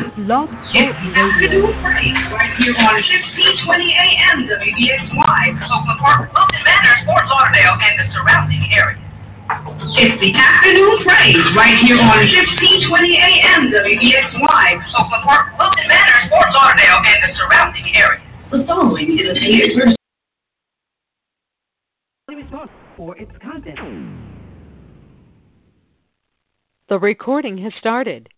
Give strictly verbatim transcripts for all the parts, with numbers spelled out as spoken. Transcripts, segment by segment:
Blog Talk Radio. Right here on fifteen twenty A M W B X Y, Oakland Park, Wilton Manor, Fort Lauderdale, and the surrounding area. It's the afternoon praise right here on fifteen twenty A M W B X Y, Oakland Park, Wilton Manor, Fort Lauderdale, and the surrounding area. The following is a paid for its content. The recording has started.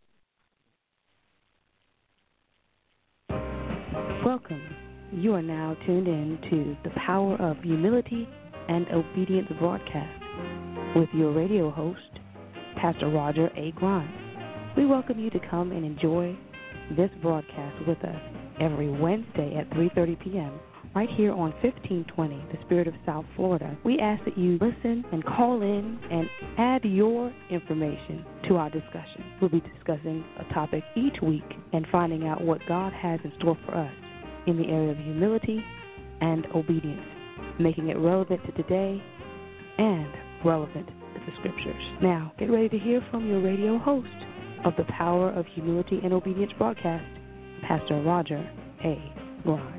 Welcome. You are now tuned in to the Power of Humility and Obedience broadcast with your radio host, Pastor Roger A. Grimes. We welcome you to come and enjoy this broadcast with us every Wednesday at three thirty p.m. right here on fifteen twenty, the Spirit of South Florida. We ask that you listen and call in and add your information to our discussion. We'll be discussing a topic each week and finding out what God has in store for us in the area of humility and obedience, making it relevant to today and relevant to the Scriptures. Now, get ready to hear from your radio host of the Power of Humility and Obedience broadcast, Pastor Roger A. Grimes.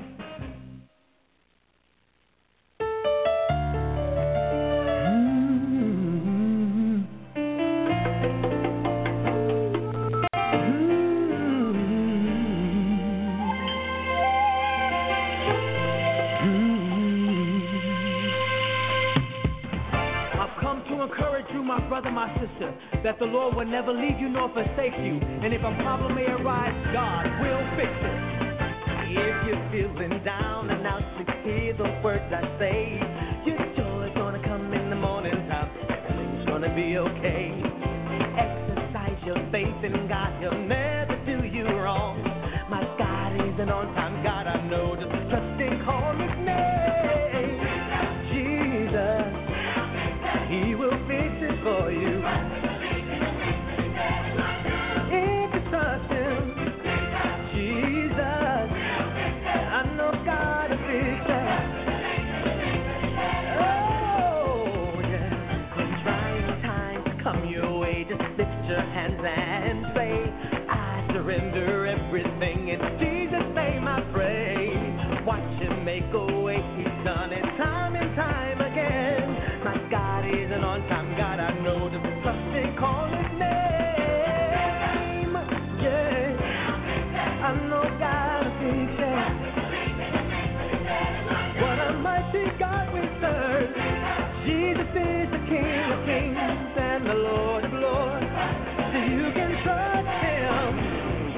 Brother, my sister, that the Lord will never leave you nor forsake you. And if a problem may arise, God will fix it. If you're feeling down and out to hear the words I say, your joy's gonna come in the morning time. Everything's gonna be okay. Exercise your faith in God, He'll never do you wrong. My God is an on-time God, I know. Just trust and call His name. Jesus, He will fix it for you. If you trust Him, Jesus, I know God will fix it. Oh, yeah. When trying times come your way, just lift your hands and say, I surrender everything. In Jesus' name I pray. Watch Him make a way. He's done it time and time again. My God is an on-time God, I know. Just trust and call His name. Yeah, I know God will fix it. What a mighty God we serve. Jesus is the King of kings and the Lord of lords. So you can trust Him.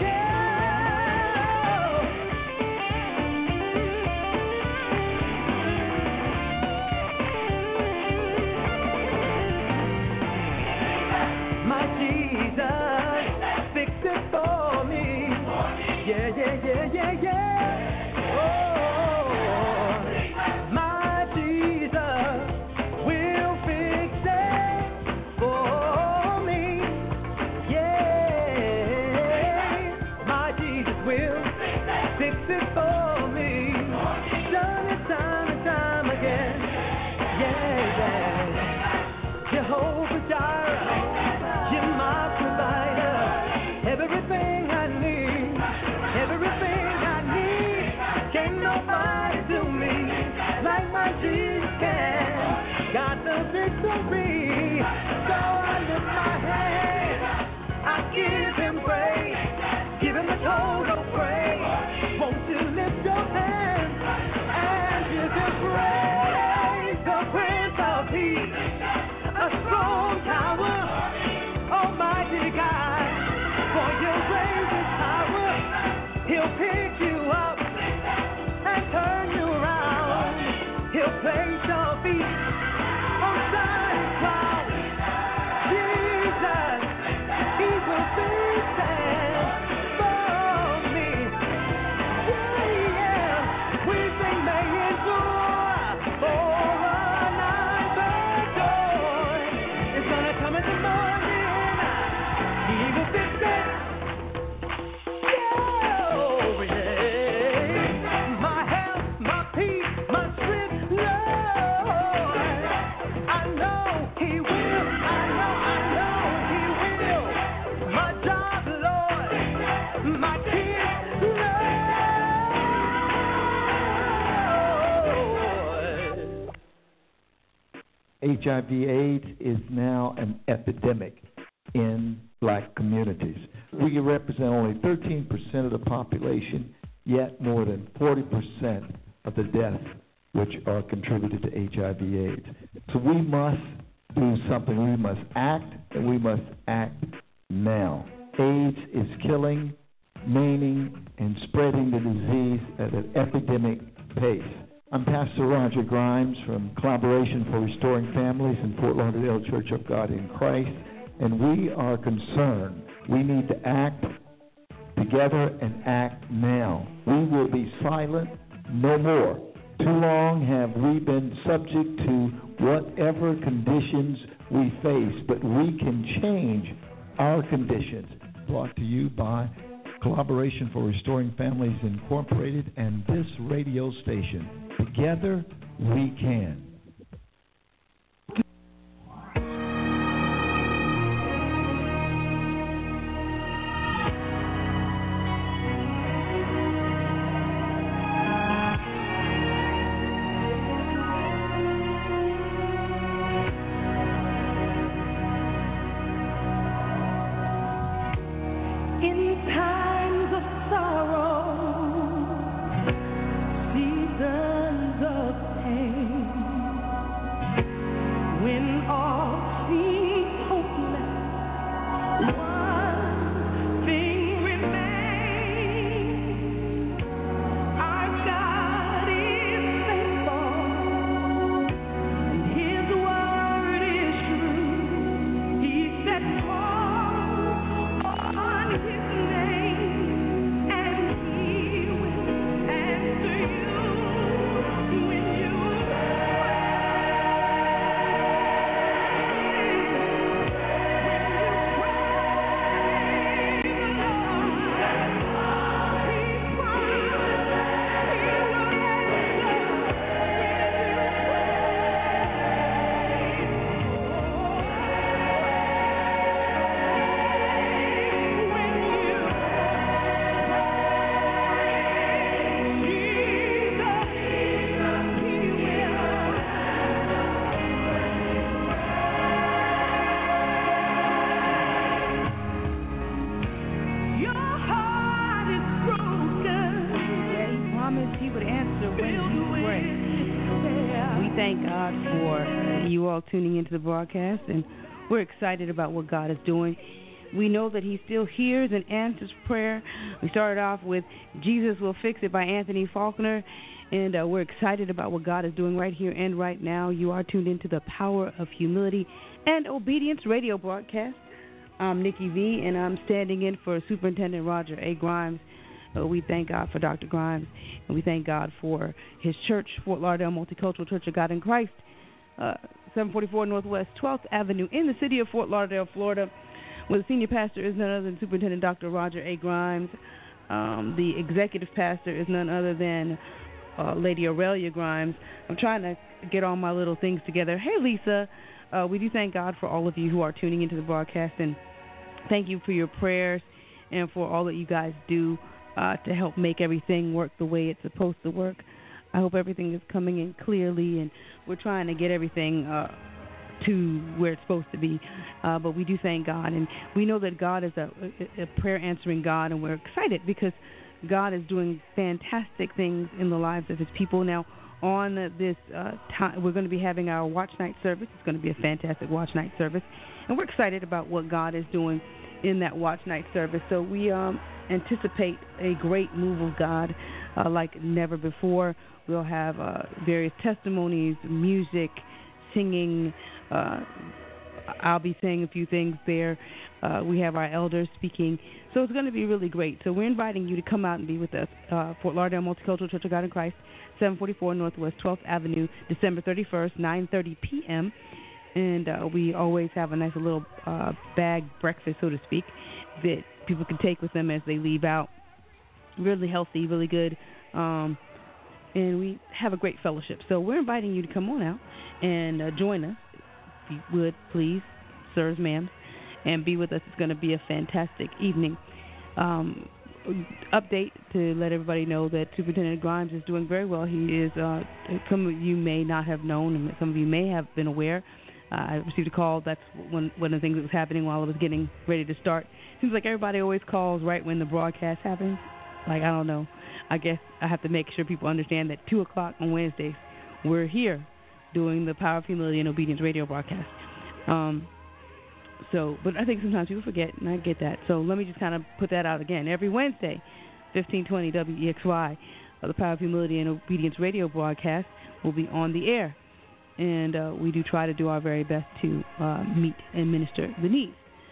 Yeah, yeah, yeah. Oh, my Jesus will fix it for me. Yeah, my Jesus will fix it for me. Done it time and time again. Yeah, yeah. Jehovah Jireh, you're my provider. Everything I need. Everything I need, can't nobody do me like my Jesus can. Got the victory, so I lift my hand. I give Him praise, give Him the total praise. Won't you lift your hand and give Him praise? The Prince of Peace, a strong tower, Almighty God, for your praise is power. He'll pick you up and turn you around. He'll place your feet on solid ground. Jesus, He will fix it for me. Yeah, yeah, we sing may endure for a night, but joy is gonna come in the morning. He will fix it. My help, my peace, my strength, love. H I V AIDS is now an epidemic in black communities. We represent only thirteen percent of the population, yet more than forty percent of the deaths which are contributed to H I V AIDS. So we must do something. We must act, and we must act now. AIDS is killing, maiming, and spreading the disease at an epidemic pace. I'm Pastor Roger Grimes from Collaboration for Restoring Families in Fort Lauderdale Church of God in Christ, and we are concerned. We need to act together and act now. We will be silent no more. Too long have we been subject to whatever conditions we face, but we can change our conditions. Brought to you by Collaboration for Restoring Families Incorporated and this radio station. Together, we can. Tuning into the broadcast, and we're excited about what God is doing. We know that He still hears and answers prayer. We started off with Jesus Will Fix It by Anthony Faulkner, and uh, we're excited about what God is doing right here and right now. You are tuned into the Power of Humility and Obedience radio broadcast. I'm Nikki V, and I'm standing in for Superintendent Roger A. Grimes. Uh, we thank God for Doctor Grimes, and we thank God for his church, Fort Lauderdale Multicultural Church of God in Christ, uh, seven forty-four Northwest twelfth Avenue in the city of Fort Lauderdale, Florida, where the senior pastor is none other than Superintendent Doctor Roger A. Grimes. Um, the executive pastor is none other than uh, Lady Aurelia Grimes. I'm trying to get all my little things together. Hey, Lisa, uh, we do thank God for all of you who are tuning into the broadcast, and thank you for your prayers and for all that you guys do uh, to help make everything work the way it's supposed to work. I hope everything is coming in clearly, and we're trying to get everything uh, to where it's supposed to be. Uh, but we do thank God, and we know that God is a, a prayer-answering God, and we're excited because God is doing fantastic things in the lives of His people. Now, on this uh, time, we're going to be having our Watch Night service. It's going to be a fantastic Watch Night service, and we're excited about what God is doing in that Watch Night service. So we um, anticipate a great move of God uh, like never before. We'll have uh, various testimonies, music, singing. Uh, I'll be saying a few things there. Uh, we have our elders speaking. So it's going to be really great. So we're inviting you to come out and be with us. Uh, Fort Lauderdale Multicultural Church of God in Christ, seven forty-four Northwest twelfth Avenue, December thirty-first, nine thirty p.m. And uh, we always have a nice little uh, bag breakfast, so to speak, that people can take with them as they leave out. Really healthy, really good. Um, and we have a great fellowship. So we're inviting you to come on out and uh, join us, if you would, please, sirs, ma'am, and be with us. It's going to be a fantastic evening. Um, update to let everybody know that Superintendent Grimes is doing very well. He is, uh, some of you may not have known, and some of you may have been aware I received a call. That's one one of the things that was happening while I was getting ready to start. Seems like everybody always calls right when the broadcast happens. Like, I don't know. I guess I have to make sure people understand that two o'clock on Wednesdays, we're here doing the Power of Humility and Obedience radio broadcast. Um, so, but I think sometimes people forget, and I get that. So let me just kind of put that out again. Every Wednesday, fifteen twenty W E X Y, uh, the Power of Humility and Obedience radio broadcast will be on the air. And uh, we do try to do our very best to uh, meet and minister the needs.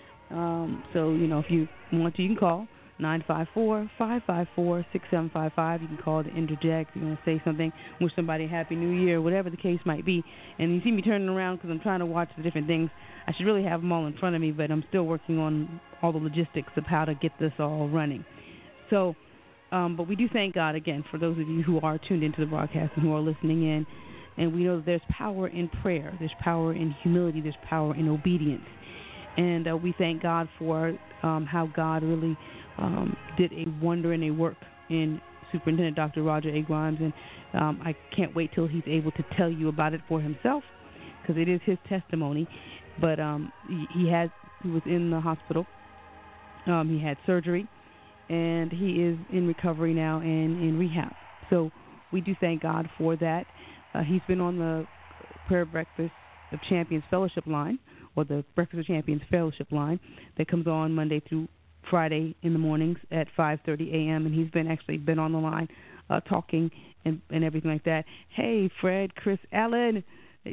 Um, so, you know, if you want to, you can call nine five four, five five four, six seven five five. You can call to interject. If you want to say something, wish somebody a Happy New Year, whatever the case might be. And you see me turning around because I'm trying to watch the different things. I should really have them all in front of me, but I'm still working on all the logistics of how to get this all running. So, um, but we do thank God, again, for those of you who are tuned into the broadcast and who are listening in. And we know that there's power in prayer. There's power in humility. There's power in obedience. And uh, we thank God for um, how God really um, did a wonder and a work in Superintendent Doctor Roger A. Grimes. And um, I can't wait till he's able to tell you about it for himself, because it is his testimony. But um, he, he, has, he was in the hospital. Um, he had surgery. And he is in recovery now and in rehab. So we do thank God for that. Uh, he's been on the Prayer Breakfast of Champions Fellowship line, or the Breakfast of Champions Fellowship line, that comes on Monday through Friday in the mornings at five thirty a.m., and he's been actually been on the line uh, talking and, and everything like that. Hey, Fred, Chris Allen,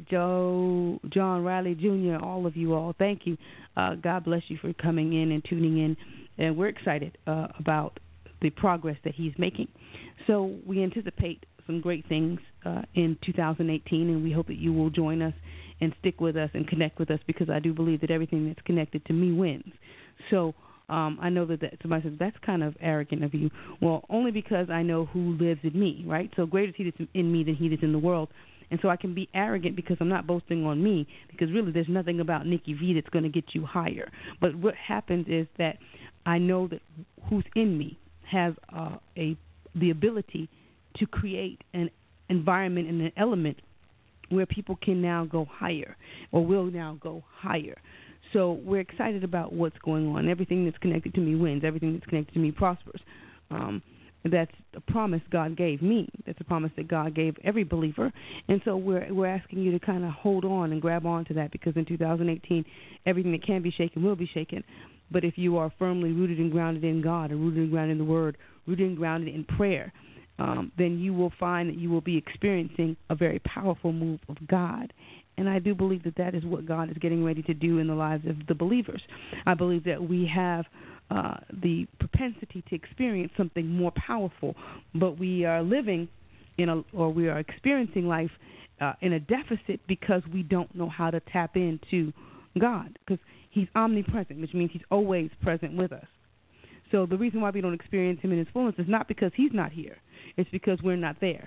Joe, John Riley Junior, all of you all, thank you. Uh, God bless you for coming in and tuning in, and we're excited uh, about the progress that he's making. So we anticipate some great things uh, in two thousand eighteen, and we hope that you will join us and stick with us and connect with us, because I do believe that everything that's connected to me wins. So um, I know that, that somebody says, that's kind of arrogant of you. Well, only because I know who lives in me, right? So greater is he that's in me than he that's in the world. And so I can be arrogant because I'm not boasting on me, because really there's nothing about Nikki V that's going to get you higher. But what happens is that I know that who's in me has uh, a the ability to create an environment and an element where people can now go higher, or will now go higher. So we're excited about what's going on. Everything that's connected to me wins. Everything that's connected to me prospers. Um, that's a promise God gave me. That's a promise that God gave every believer. And so we're we're asking you to kind of hold on and grab on to that, because in two thousand eighteen, everything that can be shaken will be shaken. But if you are firmly rooted and grounded in God, and rooted and grounded in the Word, rooted and grounded in prayer, Um, then you will find that you will be experiencing a very powerful move of God. And I do believe that that is what God is getting ready to do in the lives of the believers. I believe that we have uh, the propensity to experience something more powerful, but we are living in a, or we are experiencing life uh, in a deficit because we don't know how to tap into God, because he's omnipresent, which means he's always present with us. So the reason why we don't experience him in his fullness is not because he's not here. It's because we're not there.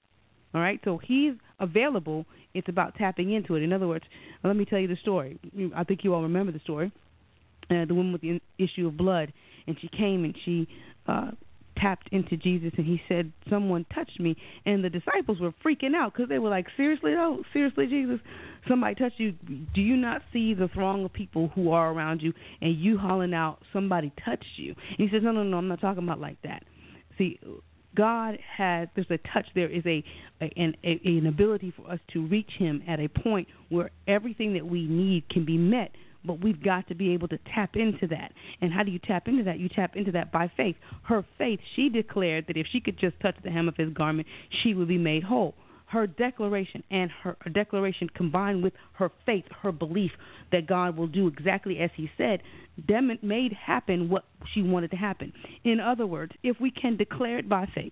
All right? So he's available. It's about tapping into it. In other words, let me tell you the story. I think you all remember the story. Uh, the woman with the issue of blood, and she came and she uh, tapped into Jesus, and he said, someone touched me. And the disciples were freaking out because they were like, seriously, oh, seriously, Jesus, somebody touched you. Do you not see the throng of people who are around you, and you hollering out, somebody touched you? And he says, no, no, no, I'm not talking about like that. See, God has, there's a touch, there is a, a, an, a an ability for us to reach him at a point where everything that we need can be met, but we've got to be able to tap into that. And how do you tap into that? You tap into that by faith. Her faith, she declared that if she could just touch the hem of his garment, she would be made whole. Her declaration and her, her declaration combined with her faith, her belief that God will do exactly as he said, dem- made happen what she wanted to happen. In other words, if we can declare it by faith,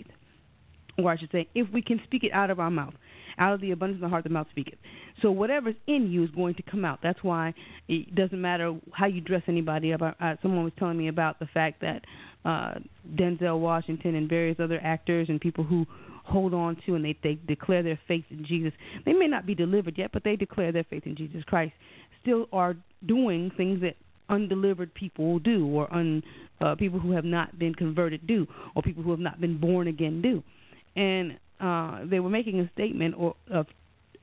or I should say, if we can speak it out of our mouth, out of the abundance of the heart, the mouth speaketh. So whatever's in you is going to come out. That's why it doesn't matter how you dress anybody. About uh, someone was telling me about the fact that uh, Denzel Washington and various other actors and people who hold on to and they, they declare their faith in Jesus. They may not be delivered yet, but they declare their faith in Jesus Christ. Still are doing things that undelivered people do, or un, uh, people who have not been converted do, or people who have not been born again do. And uh, they were making a statement or, of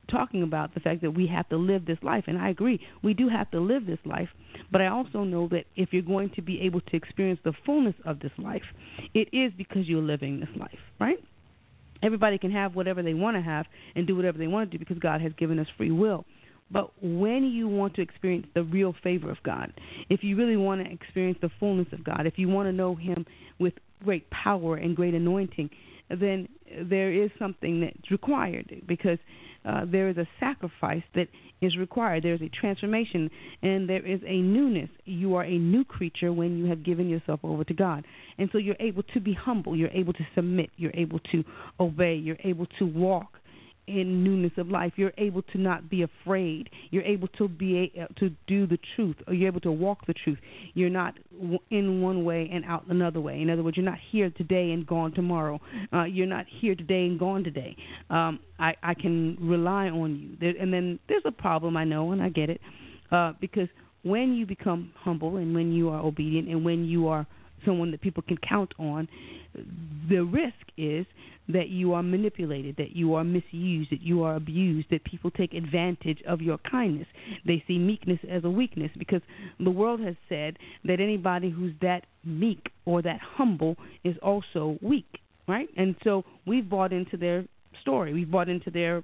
talking about the fact that we have to live this life, and I agree, we do have to live this life, but I also know that if you're going to be able to experience the fullness of this life, it is because you're living this life, right? Everybody can have whatever they want to have and do whatever they want to do because God has given us free will. But when you want to experience the real favor of God, if you really want to experience the fullness of God, if you want to know Him with great power and great anointing, then there is something that's required because uh, there is a sacrifice that is required. There is a transformation and there is a newness. You are a new creature when you have given yourself over to God. And so you're able to be humble. You're able to submit. You're able to obey. You're able to walk in newness of life. You're able to not be afraid. You're able to be a, to do the truth, or you're able to walk the truth. You're not w- in one way and out another way. In other words, you're not here today and gone tomorrow. Uh, you're not here today and gone today. Um, I, I can rely on you. There, and then there's a problem, I know, and I get it, uh, because when you become humble and when you are obedient and when you are someone that people can count on, the risk is that you are manipulated, that you are misused, that you are abused, that people take advantage of your kindness. They see meekness as a weakness because the world has said that anybody who's that meek or that humble is also weak, right? And so we've bought into their story. We've bought into their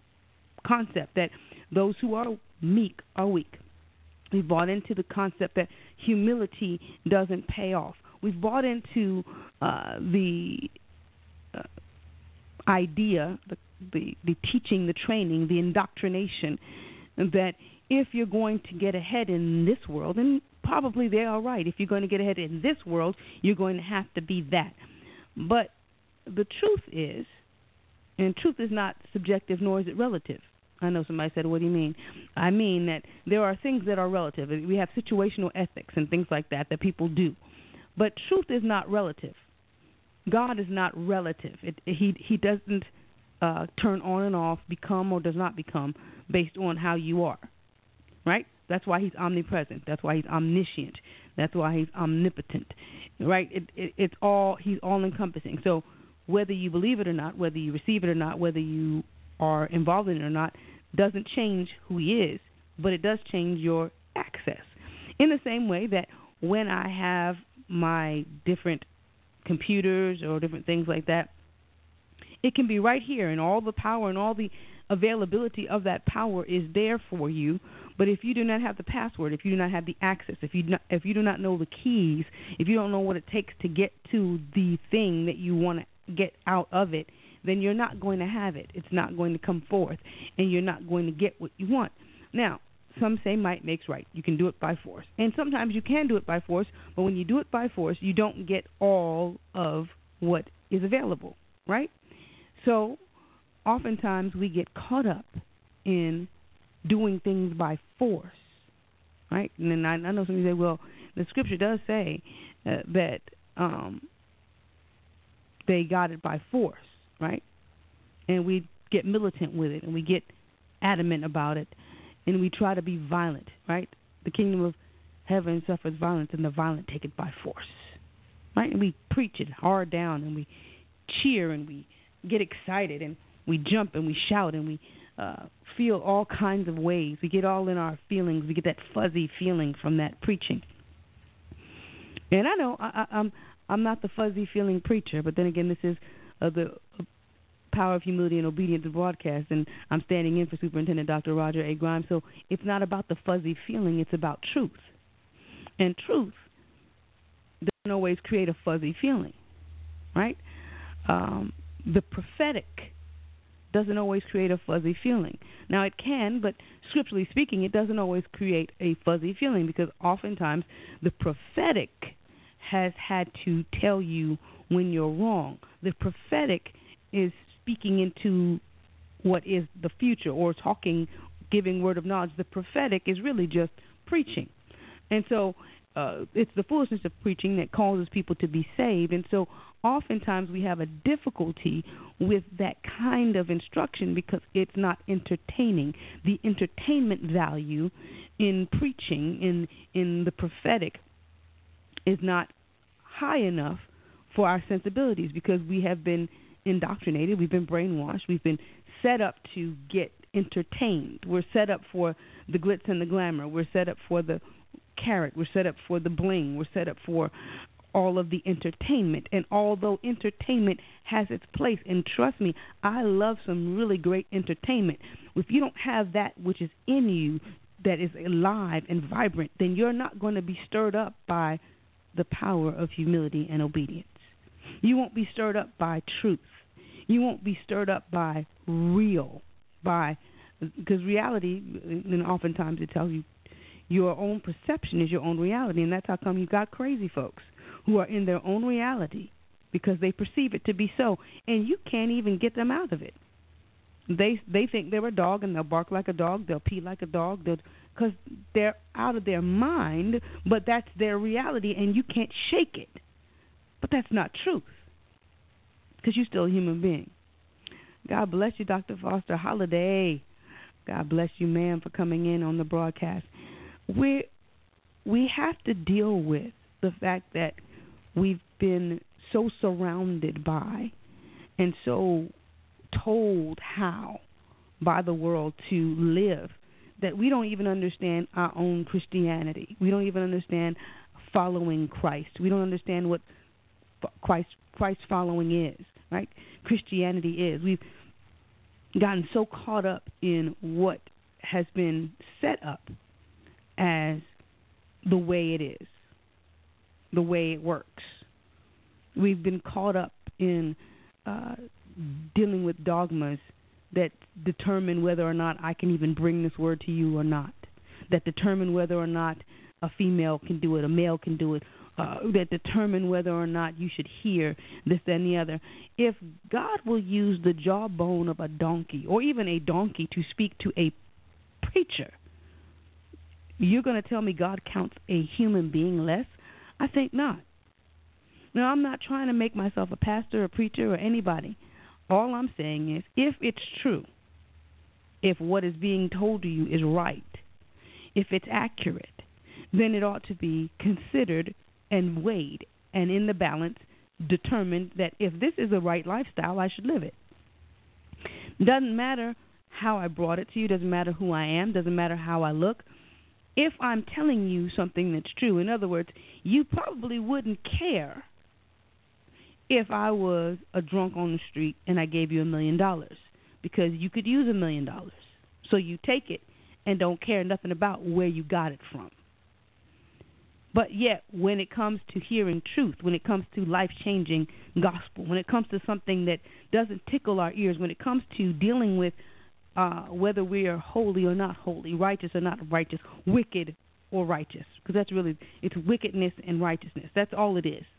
concept that those who are meek are weak. We've bought into the concept that humility doesn't pay off. We've bought into uh, the uh, idea, the, the, the teaching, the training, the indoctrination that if you're going to get ahead in this world, and probably they are right, if you're going to get ahead in this world, you're going to have to be that. But the truth is, and truth is not subjective nor is it relative. I know somebody said, what do you mean? I mean that there are things that are relative. We have situational ethics and things like that that people do. But truth is not relative. God is not relative. It, he he doesn't uh, turn on and off, become or does not become based on how you are, right? That's why He's omnipresent. That's why He's omniscient. That's why He's omnipotent, right? It, it, it's all He's all encompassing. So whether you believe it or not, whether you receive it or not, whether you are involved in it or not, doesn't change who He is, but it does change your access. In the same way that when I have my different computers or different things like that, it can be right here, and all the power and all the availability of that power is there for you. But if you do not have the password, if you do not have the access, if you do not, if you do not know the keys, if you don't know what it takes to get to the thing that you want to get out of it, then you're not going to have it. It's not going to come forth, and you're not going to get what you want. Now, some say might makes right. You can do it by force. And sometimes you can do it by force, but when you do it by force, you don't get all of what is available, right? So oftentimes we get caught up in doing things by force, right? And then I, I know some of you say, well, the scripture does say uh, that um, they got it by force, right? And we get militant with it, and we get adamant about it, and we try to be violent, right? The kingdom of heaven suffers violence, and the violent take it by force, right? And we preach it hard down, and we cheer, and we get excited, and we jump, and we shout, and we uh, feel all kinds of ways. We get all in our feelings. We get that fuzzy feeling from that preaching. And I know I, I, I'm I'm not the fuzzy feeling preacher, but then again, this is uh, the uh, Power of Humility and Obedience broadcast, and I'm standing in for Superintendent Doctor Roger A. Grimes. So it's not about the fuzzy feeling, it's about truth. And truth doesn't always create a fuzzy feeling, right? Um, the prophetic doesn't always create a fuzzy feeling. Now, it can, but scripturally speaking, it doesn't always create a fuzzy feeling, because oftentimes the prophetic has had to tell you when you're wrong. The prophetic is speaking into what is the future, or talking, giving word of knowledge. The prophetic is really just preaching. And so uh, it's the foolishness of preaching that causes people to be saved. And so oftentimes we have a difficulty with that kind of instruction because it's not entertaining. The entertainment value in preaching, in, in the prophetic, is not high enough for our sensibilities, because we have been indoctrinated, we've been brainwashed, we've been set up to get entertained. We're set up for the glitz and the glamour. We're set up for the carrot. We're set up for the bling. We're set up for all of the entertainment. And although entertainment has its place, and trust me, I love some really great entertainment. If you don't have that which is in you that is alive and vibrant, then you're not going to be stirred up by the power of humility and obedience. You won't be stirred up by truth. You won't be stirred up by real, by, because reality, and oftentimes it tells you your own perception is your own reality, and that's how come you got crazy folks who are in their own reality because they perceive it to be so, and you can't even get them out of it. They they think they're a dog, and they'll bark like a dog, they'll pee like a dog, because they're out of their mind, but that's their reality, and you can't shake it. But that's not truth, because you're still a human being. God bless you, Doctor Foster Holiday. God bless you, ma'am, for coming in on the broadcast. We we have to deal with the fact that we've been so surrounded by and so told how by the world to live that we don't even understand our own Christianity. We don't even understand following Christ. We don't understand what Christ Christ following is, right? Christianity is. We've gotten so caught up in what has been set up as the way it is, the way it works. We've been caught up in uh, dealing with dogmas that determine whether or not I can even bring this word to you or not, that determine whether or not a female can do it, a male can do it, uh, that determine whether or not you should hear this, that, and the other. If God will use the jawbone of a donkey or even a donkey to speak to a preacher, you're going to tell me God counts a human being less? I think not. Now, I'm not trying to make myself a pastor, a preacher, or anybody. All I'm saying is, if it's true, if what is being told to you is right, if it's accurate, then it ought to be considered and weighed and in the balance determined that if this is the right lifestyle, I should live it. Doesn't matter how I brought it to you, doesn't matter who I am, doesn't matter how I look. If I'm telling you something that's true, in other words, you probably wouldn't care if I was a drunk on the street and I gave you a million dollars, because you could use a million dollars. So you take it and don't care nothing about where you got it from. But yet, when it comes to hearing truth, when it comes to life-changing gospel, when it comes to something that doesn't tickle our ears, when it comes to dealing with uh, whether we are holy or not holy, righteous or not righteous, wicked or righteous, because that's really, it's wickedness and righteousness. That's all it is.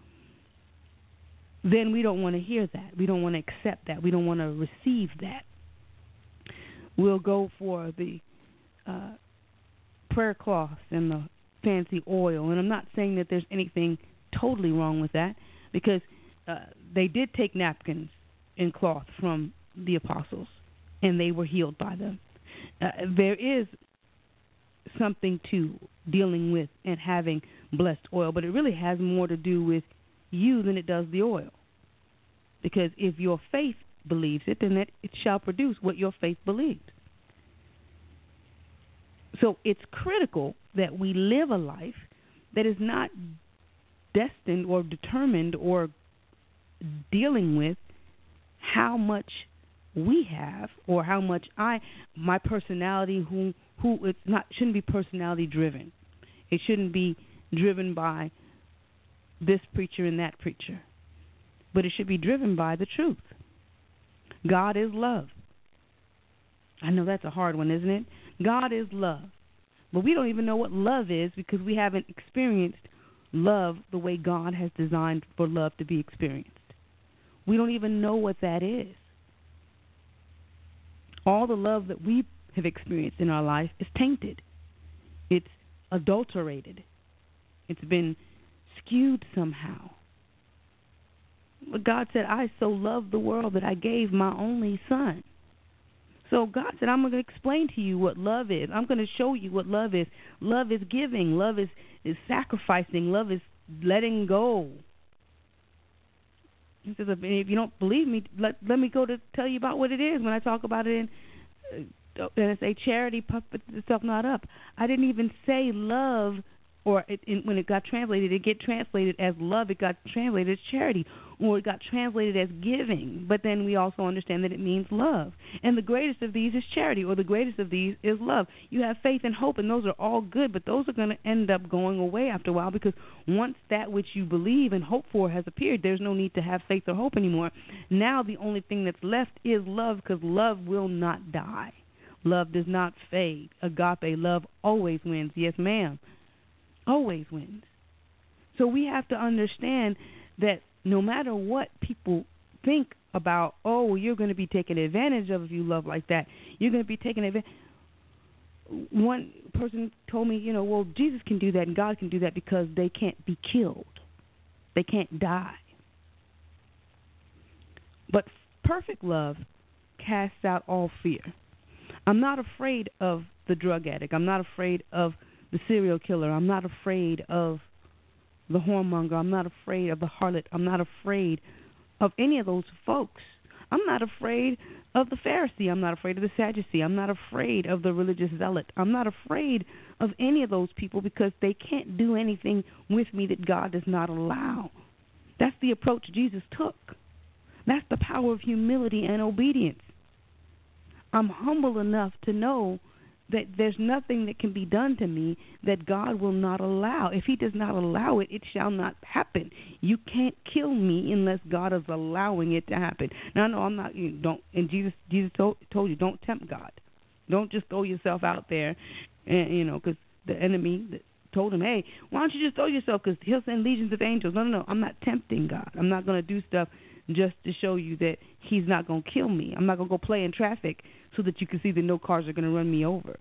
Then we don't want to hear that. We don't want to accept that. We don't want to receive that. We'll go for the uh, prayer cloth and the fancy oil. And I'm not saying that there's anything totally wrong with that, because uh, they did take napkins and cloth from the apostles, and they were healed by them. Uh, there is something to dealing with and having blessed oil, but it really has more to do with you than it does the oil. Because if your faith believes it, then it, it shall produce what your faith believed. So it's critical that we live a life that is not destined or determined or dealing with how much we have or how much I, my personality, who, who it's not, shouldn't be personality driven. It shouldn't be driven by this preacher and that preacher, but it should be driven by the truth. God is love. I know that's a hard one, isn't it? God is love. But we don't even know what love is because we haven't experienced love the way God has designed for love to be experienced. We don't even know what that is. All the love that we have experienced in our life is tainted. It's adulterated. It's been skewed somehow. But God said, I so loved the world that I gave my only son. So God said, I'm going to explain to you what love is. I'm going to show you what love is. Love is giving. Love is, is sacrificing. Love is letting go. He says, if you don't believe me, let, let me go to tell you about what it is when I talk about it in uh, and I say charity puffeth itself not up. I didn't even say love, or it, it, when it got translated, it get translated as love. It got translated as charity, or it got translated as giving. But then we also understand that it means love. And the greatest of these is charity, or the greatest of these is love. You have faith and hope, and those are all good, but those are going to end up going away after a while, because once that which you believe and hope for has appeared, there's no need to have faith or hope anymore. Now the only thing that's left is love, because love will not die. Love does not fade. Agape love always wins. Yes, ma'am. Always wins. So we have to understand that no matter what people think about, oh, well, you're going to be taken advantage of if you love like that. You're going to be taken advantage. One person told me, you know, well, Jesus can do that and God can do that because they can't be killed. They can't die. But perfect love casts out all fear. I'm not afraid of the drug addict. I'm not afraid of the serial killer. I'm not afraid of the whoremonger. I'm not afraid of the harlot. I'm not afraid of any of those folks. I'm not afraid of the Pharisee. I'm not afraid of the Sadducee. I'm not afraid of the religious zealot. I'm not afraid of any of those people because they can't do anything with me that God does not allow. That's the approach Jesus took. That's the power of humility and obedience. I'm humble enough to know that there's nothing that can be done to me that God will not allow. If he does not allow it, it shall not happen. You can't kill me unless God is allowing it to happen. Now, no, I'm not, you don't, and Jesus Jesus told, told you, don't tempt God. Don't just throw yourself out there, and you know, because the enemy told him, hey, why don't you just throw yourself, because he'll send legions of angels. No, no, no, I'm not tempting God. I'm not going to do stuff just to show you that he's not going to kill me. I'm not going to go play in traffic so that you can see that no cars are going to run me over.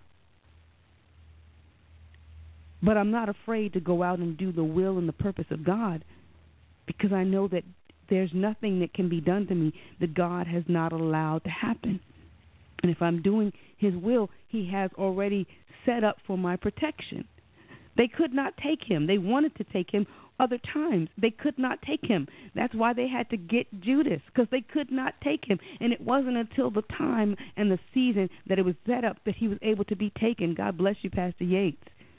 But I'm not afraid to go out and do the will and the purpose of God, because I know that there's nothing that can be done to me that God has not allowed to happen. And if I'm doing his will, he has already set up for my protection. They could not take him. They wanted to take him other times. They could not take him. That's why they had to get Judas, because they could not take him. And it wasn't until the time and the season that it was set up that he was able to be taken. God bless you, Pastor Yates.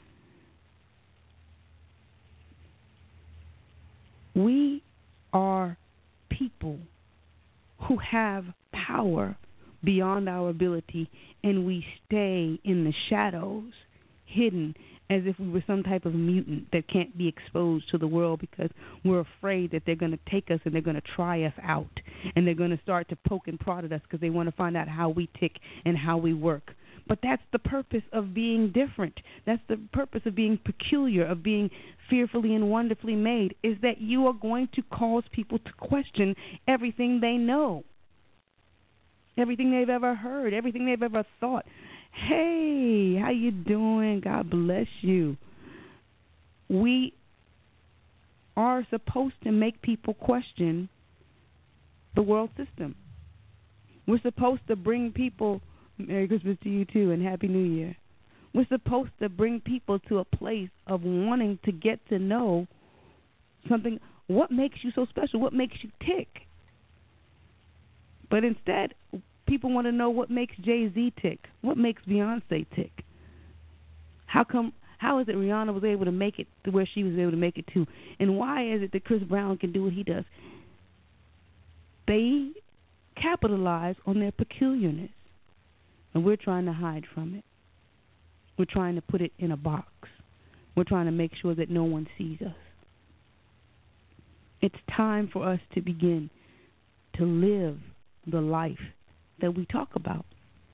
We are people who have power beyond our ability, and we stay in the shadows, hidden, as if we were some type of mutant that can't be exposed to the world because we're afraid that they're going to take us and they're going to try us out, and they're going to start to poke and prod at us because they want to find out how we tick and how we work. But that's the purpose of being different. That's the purpose of being peculiar, of being fearfully and wonderfully made, is that you are going to cause people to question everything they know, everything they've ever heard, everything they've ever thought. Hey, how you doing? God bless you. We are supposed to make people question the world system. We're supposed to bring people, Merry Christmas to you too, and Happy New Year. We're supposed to bring people to a place of wanting to get to know something. What makes you so special? What makes you tick? But instead, people want to know what makes Jay-Z tick, what makes Beyonce tick. How come? How is it Rihanna was able to make it to where she was able to make it to? And why is it that Chris Brown can do what he does? They capitalize on their peculiarness, and we're trying to hide from it. We're trying to put it in a box. We're trying to make sure that no one sees us. It's time for us to begin to live the life that we talk about.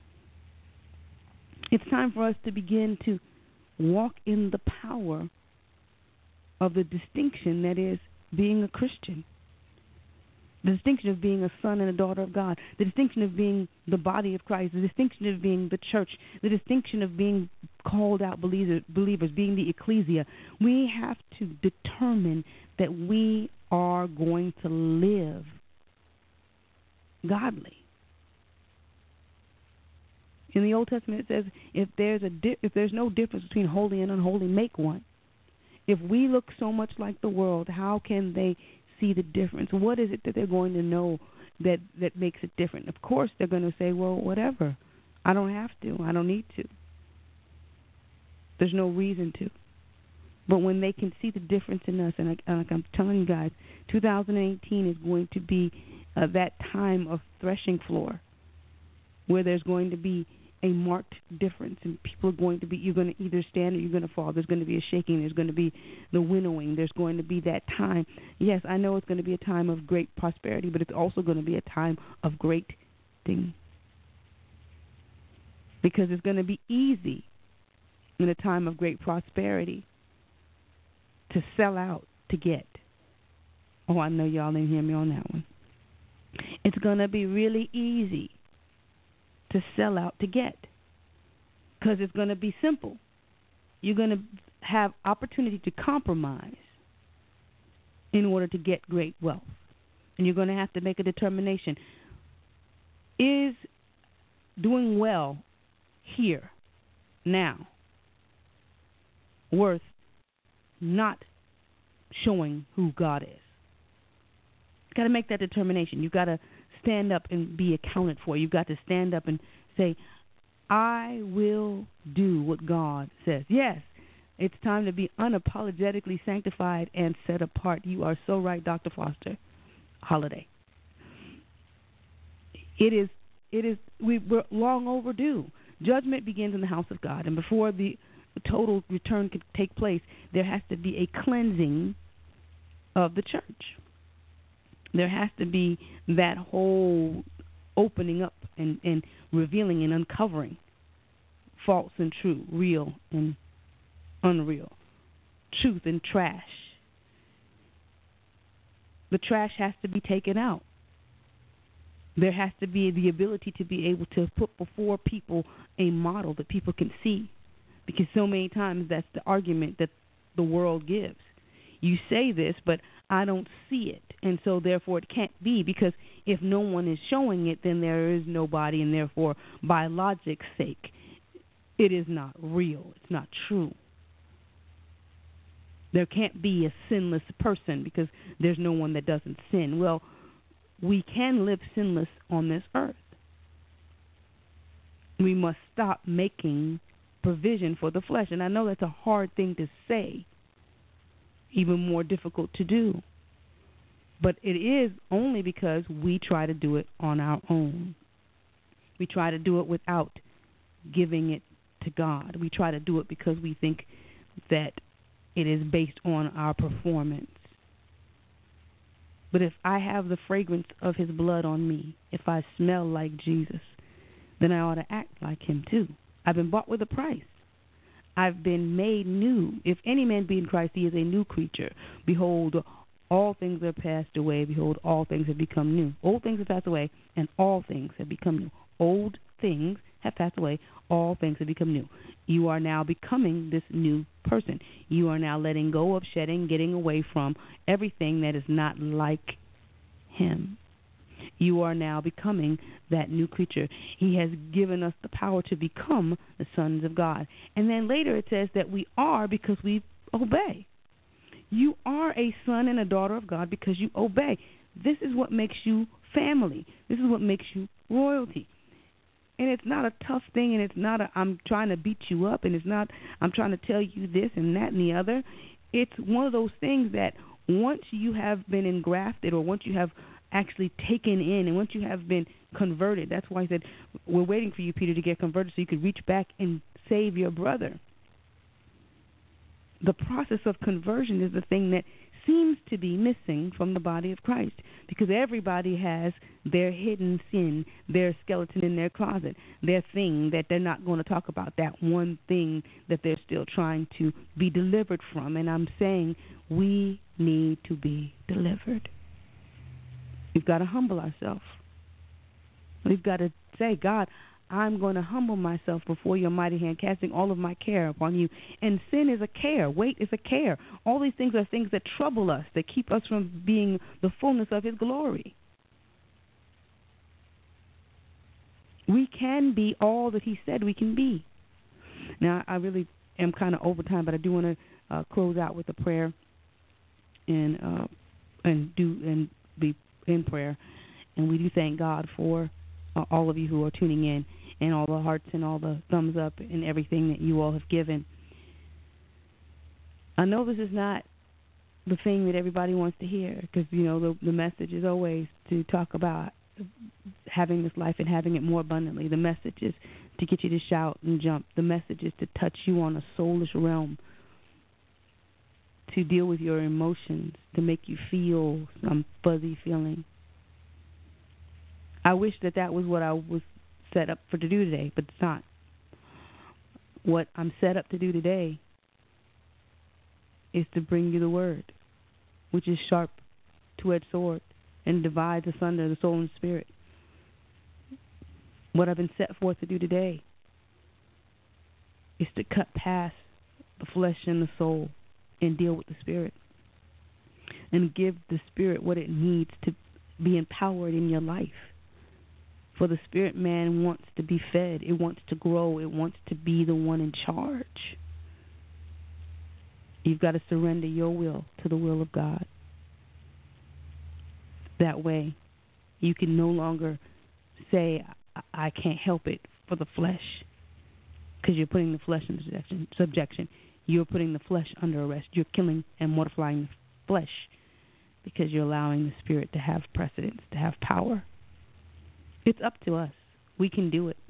It's time for us to begin to walk in the power of the distinction that is being a Christian. The distinction of being a son and a daughter of God. The distinction of being the body of Christ. The distinction of being the church. The distinction of being called out believers, believers being the ecclesia. We have to determine that we are going to live godly. In the Old Testament, it says, if there's a di- if there's no difference between holy and unholy, make one. If we look so much like the world, how can they see the difference? What is it that they're going to know that, that makes it different? Of course, they're going to say, well, whatever. I don't have to. I don't need to. There's no reason to. But when they can see the difference in us, and like, like I'm telling you guys, two thousand eighteen is going to be uh, that time of threshing floor where there's going to be a marked difference, and people are going to be, you're going to either stand or you're going to fall. There's going to be a shaking. There's going to be the winnowing. There's going to be that time. Yes, I know it's going to be a time of great prosperity, but it's also going to be a time of great thing. Because it's going to be easy in a time of great prosperity to sell out to get. Oh, I know y'all didn't hear me on that one. It's going to be really easy to sell out to get, because it's going to be simple. You're going to have opportunity to compromise in order to get great wealth. And you're going to have to make a determination. Is doing well here, now, worth not showing who God is? You've got to make that determination. You've got to stand up and be accounted for. You've got to stand up and say, I will do what God says. Yes, it's time to be unapologetically sanctified and set apart. You are so right, Doctor Foster Holiday. It is, it is, we, we're long overdue. Judgment begins in the house of God, and before the total return can take place, there has to be a cleansing of the church. There has to be that whole opening up and, and revealing and uncovering false and true, real and unreal, truth and trash. The trash has to be taken out. There has to be the ability to be able to put before people a model that people can see, because so many times that's the argument that the world gives. You say this, but I don't see it, and so therefore it can't be, because if no one is showing it, then there is nobody, and therefore by logic's sake, it is not real. It's not true. There can't be a sinless person because there's no one that doesn't sin. Well, we can live sinless on this earth. We must stop making provision for the flesh, and I know that's a hard thing to say, even more difficult to do. But it is only because we try to do it on our own. We try to do it without giving it to God. We try to do it because we think that it is based on our performance. But if I have the fragrance of his blood on me, if I smell like Jesus, then I ought to act like him too. I've been bought with a price. I've been made new. If any man be in Christ, he is a new creature. Behold, all things are passed away. Behold, all things have become new. Old things have passed away, and all things have become new. Old things have passed away. All things have become new. You are now becoming this new person. You are now letting go of, shedding, getting away from everything that is not like him. You are now becoming that new creature. He has given us the power to become the sons of God. And then later it says that we are because we obey. You are a son and a daughter of God because you obey. This is what makes you family. This is what makes you royalty. And it's not a tough thing, and it's not a I'm trying to beat you up, and it's not I'm trying to tell you this and that and the other. It's one of those things that once you have been engrafted, or once you have actually taken in, and once you have been converted, that's why I said we're waiting for you, Peter, to get converted so you could reach back and save your brother. The process of conversion is the thing that seems to be missing from the body of Christ, because everybody has their hidden sin, their skeleton in their closet, their thing that they're not going to talk about, that one thing that they're still trying to be delivered from. And I'm saying we need to be delivered. We've got to humble ourselves. We've got to say, God, I'm going to humble myself before your mighty hand, casting all of my care upon you. And sin is a care. Weight is a care. All these things are things that trouble us, that keep us from being the fullness of his glory. We can be all that he said we can be. Now, I really am kind of over time, but I do want to uh, close out with a prayer and uh, and do and be in prayer. And we do thank God for uh, all of you who are tuning in. and all the hearts and all the thumbs up and everything that you all have given. I know this is not the thing that everybody wants to hear, because, you know, the, the message is always to talk about having this life and having it more abundantly. The message is to get you to shout and jump. The message is to touch you on a soulish realm, to deal with your emotions, to make you feel some fuzzy feeling. I wish that that was what I was set up for to do today, but it's not. What I'm set up to do today is to bring you the word, which is sharp, two-edged sword, and divides asunder the soul and spirit. What I've been set forth to do today is to cut past the flesh and the soul and deal with the spirit, and give the spirit what it needs to be empowered in your life. For the spirit man wants to be fed. It wants to grow. It wants to be the one in charge. You've got to surrender your will to the will of God. That way, you can no longer say, I, I can't help it for the flesh, because you're putting the flesh in subjection. subjection. You're putting the flesh under arrest. You're killing and mortifying the flesh because you're allowing the spirit to have precedence, to have power. It's up to us. We can do it.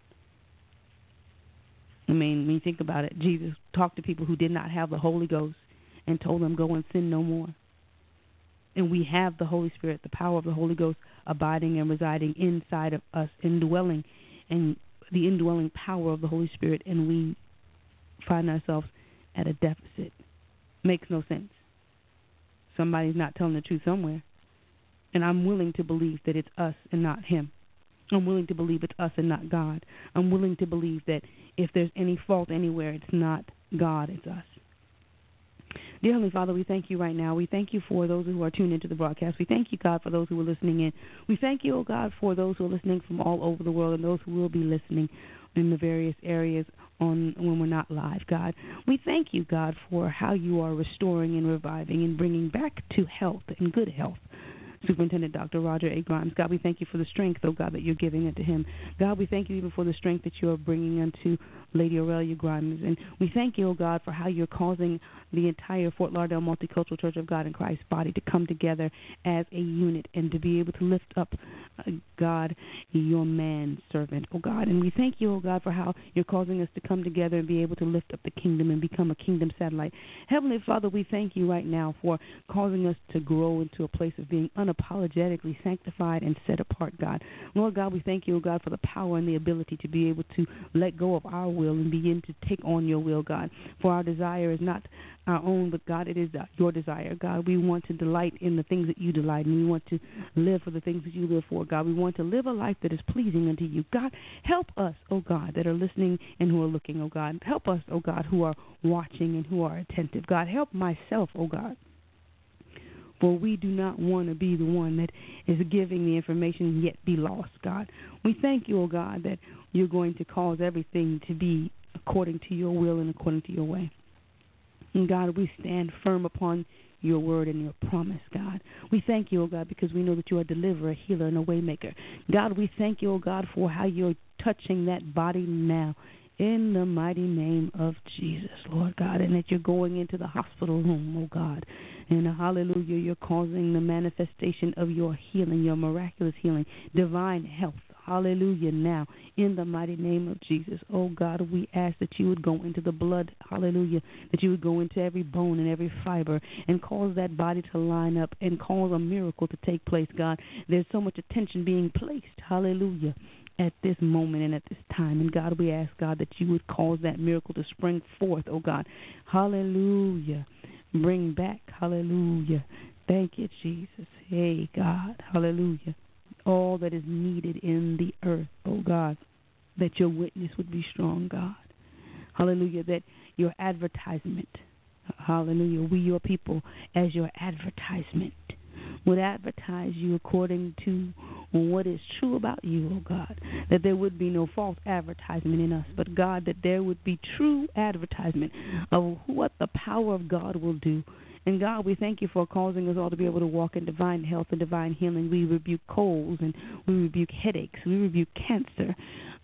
I mean, when you think about it, Jesus talked to people who did not have the Holy Ghost and told them, go and sin no more. And we have the Holy Spirit, the power of the Holy Ghost abiding and residing inside of us, indwelling, and the indwelling power of the Holy Spirit, and we find ourselves at a deficit. Makes no sense. Somebody's not telling the truth somewhere. And I'm willing to believe that it's us and not him. I'm willing to believe it's us and not God. I'm willing to believe that if there's any fault anywhere, it's not God, it's us. Dear Heavenly Father, we thank you right now. We thank you for those who are tuned into the broadcast. We thank you, God, for those who are listening in. We thank you, oh God, for those who are listening from all over the world and those who will be listening in the various areas on when we're not live, God. We thank you, God, for how you are restoring and reviving and bringing back to health and good health Superintendent Doctor Roger A. Grimes. God, we thank you for the strength, oh God, that you're giving unto him. God, we thank you even for the strength that you are bringing unto Lady Aurelia Grimes. And we thank you, oh God, for how you're causing the entire Fort Lauderdale Multicultural Church of God in Christ body to come together as a unit and to be able to lift up, uh, God, your man servant, oh God. And we thank you, oh God, for how you're causing us to come together and be able to lift up the kingdom and become a kingdom satellite. Heavenly Father, we thank you right now for causing us to grow into a place of being unapologetically sanctified and set apart, God. Lord God, we thank you, oh God, for the power and the ability to be able to let go of our will and begin to take on your will, God. For our desire is not our own, but God, it is your desire. God, we want to delight in the things that you delight in. We want to live for the things that you live for, God. We want to live a life that is pleasing unto you. God, help us, oh God, that are listening and who are looking, oh God. Help us, oh God, who are watching and who are attentive. God, help myself, oh God. For we do not want to be the one that is giving the information yet be lost, God. We thank you, oh God, that you're going to cause everything to be according to your will and according to your way. And God, we stand firm upon your word and your promise, God. We thank you, oh God, because we know that you are a deliverer, a healer, and a way maker. God, we thank you, oh God, for how you're touching that body now in the mighty name of Jesus, Lord God, and that you're going into the hospital room, oh God. And hallelujah, you're causing the manifestation of your healing, your miraculous healing, divine health. Hallelujah, now, in the mighty name of Jesus. Oh, God, we ask that you would go into the blood, hallelujah, that you would go into every bone and every fiber and cause that body to line up and cause a miracle to take place, God. There's so much attention being placed, hallelujah, at this moment and at this time. And, God, we ask, God, that you would cause that miracle to spring forth, oh, God. Hallelujah. Bring back, hallelujah. Thank you, Jesus. Hey, God, hallelujah. All that is needed in the earth, oh God, that your witness would be strong, God. Hallelujah, that your advertisement, hallelujah, we your people as your advertisement would advertise you according to what is true about you, oh God, that there would be no false advertisement in us, but God, that there would be true advertisement of what the power of God will do. And God, we thank you for causing us all to be able to walk in divine health and divine healing. We rebuke colds and we rebuke headaches. We rebuke cancer.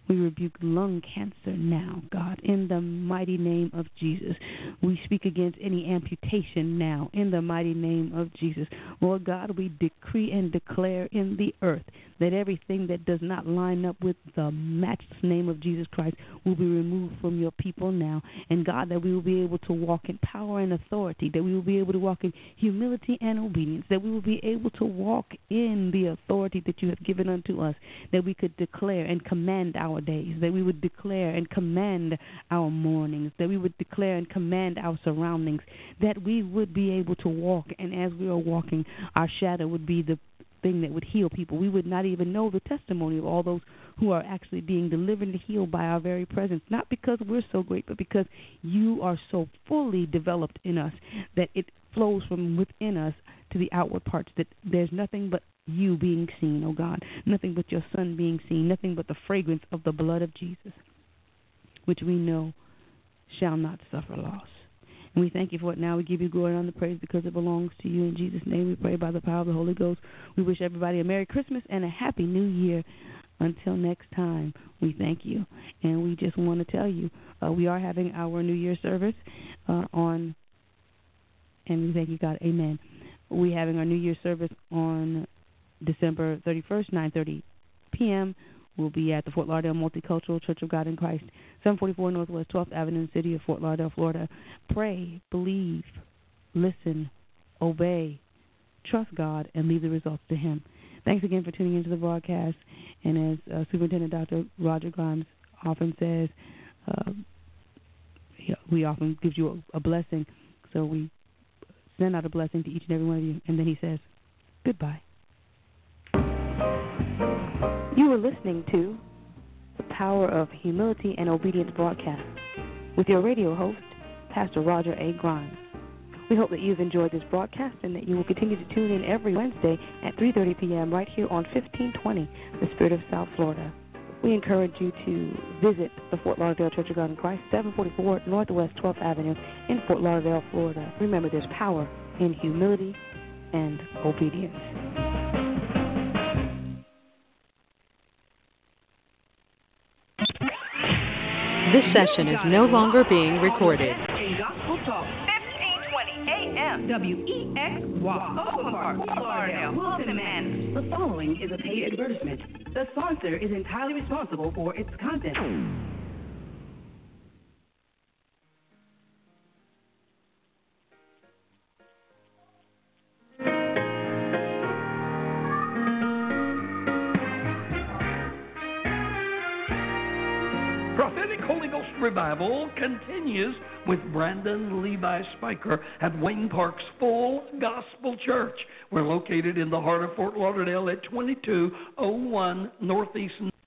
We rebuke lung cancer now, God, in the mighty name of Jesus. We speak against any amputation now, in the mighty name of Jesus. Lord God, we decree and declare in the earth that everything that does not line up with the matchless name of Jesus Christ will be removed from your people now. And God, that we will be able to walk in power and authority, that we will be able to walk in humility and obedience, that we will be able to walk in the authority that you have given unto us, that we could declare and command our days, that we would declare and command our mornings, that we would declare and command our surroundings, that we would be able to walk, and as we are walking, our shadow would be the thing that would heal people. We would not even know the testimony of all those who are actually being delivered and healed by our very presence, not because we're so great, but because you are so fully developed in us that it flows from within us to the outward parts, that there's nothing but you being seen, oh God, nothing but your Son being seen, nothing but the fragrance of the blood of Jesus, which we know shall not suffer loss. And we thank you for it now. We give you glory and the praise because it belongs to you. In Jesus' name we pray by the power of the Holy Ghost. We wish everybody a Merry Christmas and a Happy New Year. Until next time, we thank you. And we just want to tell you, uh, we are having our New Year service uh, on, and we thank you, God, amen. We're having our New Year service on December thirty-first, nine thirty p.m. We'll be at the Fort Lauderdale Multicultural Church of God in Christ, seven forty-four Northwest twelfth Avenue in the city of Fort Lauderdale, Florida. Pray, believe, listen, obey, trust God, and leave the results to Him. Thanks again for tuning into the broadcast. And as uh, Superintendent Doctor Roger Grimes often says, uh, he, we often give you a, a blessing. So we send out a blessing to each and every one of you. And then he says, goodbye. You are listening to The Power of Humility and Obedience broadcast with your radio host, Pastor Roger A. Grimes. We hope that you've enjoyed this broadcast and that you will continue to tune in every Wednesday at three thirty p.m. right here on fifteen twenty, The Spirit of South Florida. We encourage you to visit the Fort Lauderdale Church of God in Christ, seven forty-four Northwest twelfth Avenue in Fort Lauderdale, Florida. Remember, there's power in humility and obedience. This session is no longer being recorded. Gospel Talk, fifteen twenty A M W E X Y, Oakland Park, Fort Lauderdale, Wilson Manor. The following is a paid advertisement. The sponsor is entirely responsible for its content. Prophetic Holy Ghost Revival continues with Brandon Levi Spiker at Wayne Park's Full Gospel Church. We're located in the heart of Fort Lauderdale at twenty-two oh one Northeast